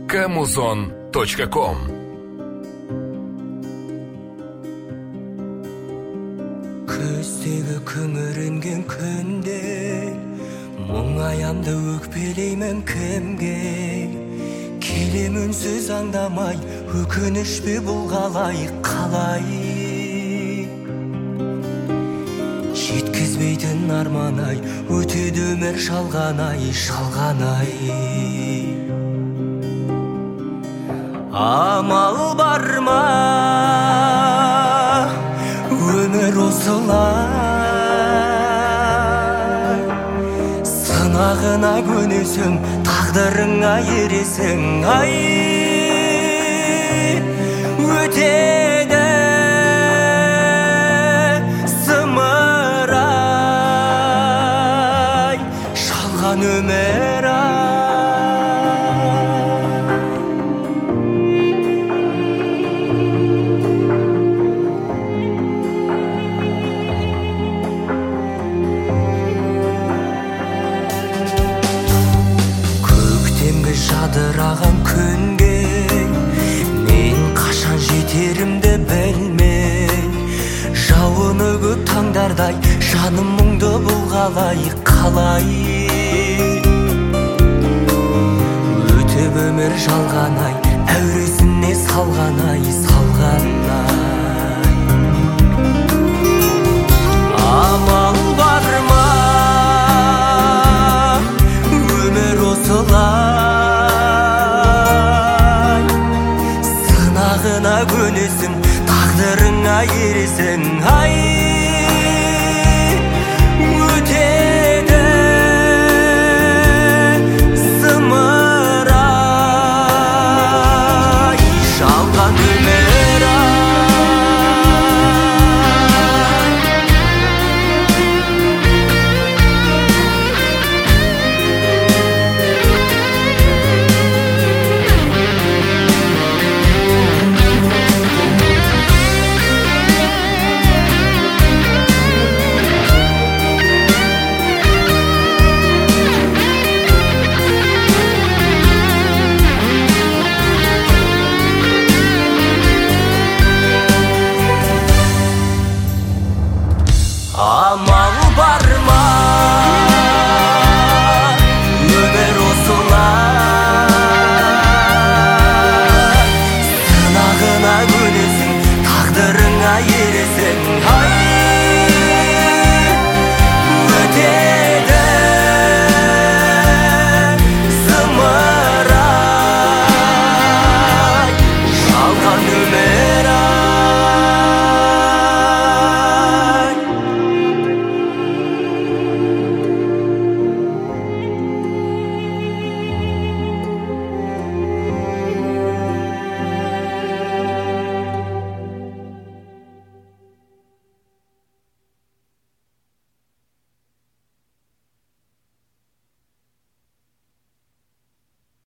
Kamuzon.com. Көздегі күңіренген күнде мұңаямды өкпелеймін кімге, келем үнсіз аңдамай, өкініш пе бұл қалай жеткізбейтін арман-ай, өтеді өмір шалған-ай амал бар ма өмір осылай, сынағына көнесің, тағдырыңа ересің, ай өтеді зымырай шалған өмір. Жадыраған күнге мен қашан жетерімді білмей, жауыны көп таңдардай жаным мұңды бұл қалай өтіп өмір жалған-ай, әуресіне салған-ай амал бар ма өмір осылай, көнесің, тағдырыңа ересің, ай өтеді зымырай шалған өмір. Амал бар ма өмір осылай, сынағына көнесің, тағдырыңа ересің, ай өтеді зымырай шалған өмір.